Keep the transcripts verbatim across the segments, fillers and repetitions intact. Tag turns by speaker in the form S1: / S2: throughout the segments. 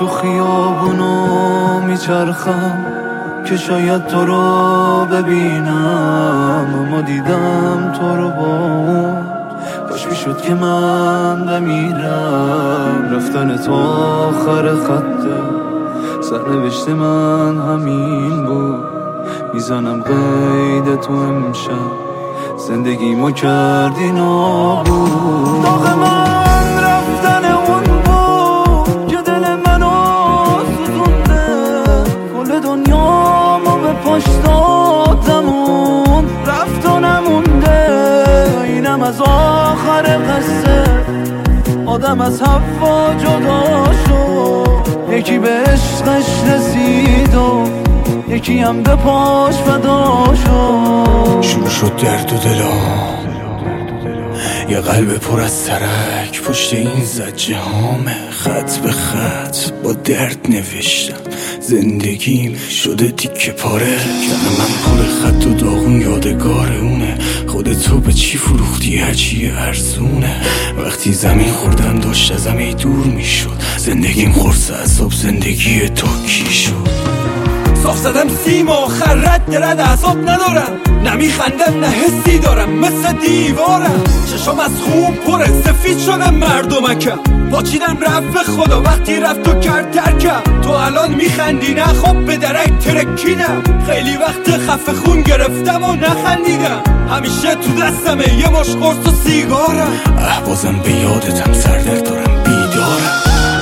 S1: تو خیابونو میچرخم که شاید تو رو ببینم، اما دیدم تو رو با اون. کاش میشد که من بمیرم. رفتن تو آخر خطه، سرنوشت من همین بود. میزنم قید تو امشب، زندگیمو کردی نابود. داغ من رفتن اون بود که دل منو سوزونده. کل دنیامو به پاش دادمون، رفت و نمونده. اینم از آخر قصه، آدم از حوا جدا شد. یکی به عشقش رسید و یکی هم به پاش فدا شد.
S2: شروع شد درد و دلام، یه قلب پر از ترک پشت این زجه هامه. خط به خط با درد نوشتم، زندگیم شده تیکه پاره. کنه من پول خط و داغون یادگار اونه. خودتو به چی فروختی هرچی ارزونه. وقتی زمین خوردم داشت ازم ای دور میشد. زندگیم خورس عذاب، زندگی تو کی شد؟
S3: صاف زدم سیم آخر رد درد عذاب ندارم. نمیخندم نه حسی دارم، مثل دیوارم. چشم از خون پره، سفید شدم مردمکم. پاچیدم رفت به خدا وقتی رفت و کرد ترکم. تو الان میخندی نه؟ خب به درک ترکیدم. خیلی وقت خفه خون گرفتم و نخندیدم. همیشه تو دستمه یه مش قرص و سیگارم.
S2: احوازم به یادتم، سردرد دارم بیدارم.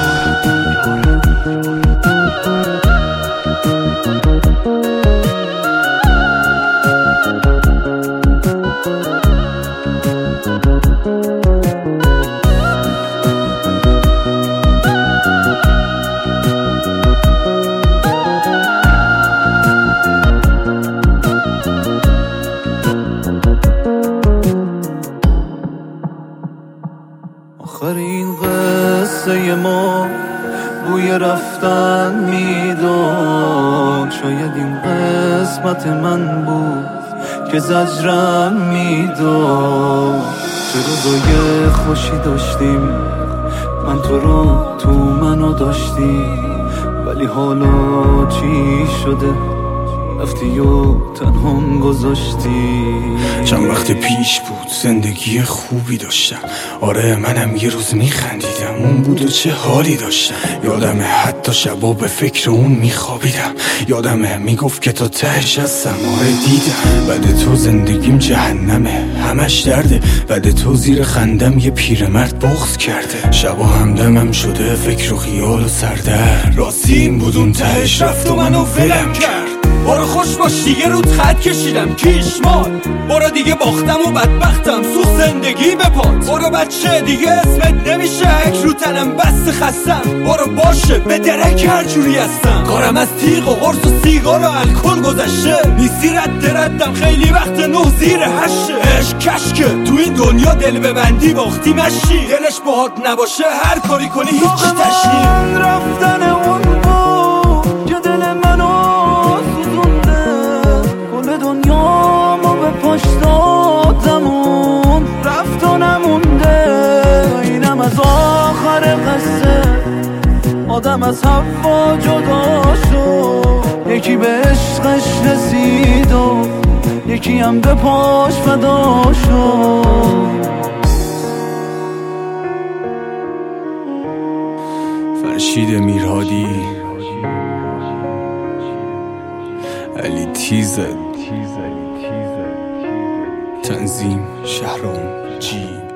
S1: آخرین قصه ما بوی رفتن میداد. شاید این قسمت من بود که زجرم میداد. چه روزای خوشی داشتیم، من تو رو تو منو داشتی. ولی حالا چی شده؟ رفتی و تنهام گذاشتی.
S2: چند وقت پیش بود زندگی خوبی داشتم. آره منم یه روز میخندیدم، اون بود و چه حالی داشتم. یادمه حتی شبا به فکر اون میخوابیدم. یادمه میگفت که تا تهش هستم. آره دیدم بعد تو زندگیم جهنمه، همش درده. بعد تو زیر خندم یه پیرمرد بغض کرده. شبا همدمم شده فکر و خیال و سردرد. راستی این بود اون تهش رفت و منو ولم کرد.
S3: برو خوش باش دیگه رود خط کشیدم کیشمال. برو دیگه باختم و بدبختم سوخ زندگی به پات. برو بچه دیگه اسمت نمیشه اک رو تنم بست خستم. برو باشه به درک هر جوری هستم. کارم از تیغ و قرص و سیگار و الکل گذشته. نیستی رد ردم خیلی وقت نه زیر هشه. عشق کشکه تو این دنیا دل ببندی باختی مشی. دلش باهات نباشه هر کاری کنی هیچ تشنی.
S1: رفتن اون بود که دل منو دنیامو به پاش دادمون، رفت و نمونده. اینم از آخر قصه، آدم از حوا جدا شد. یکی به عشقش رسید و یکی هم به پاش فدا شد.
S2: فرشید میرهادی، علی تیزد، تنظیم شهرام جی.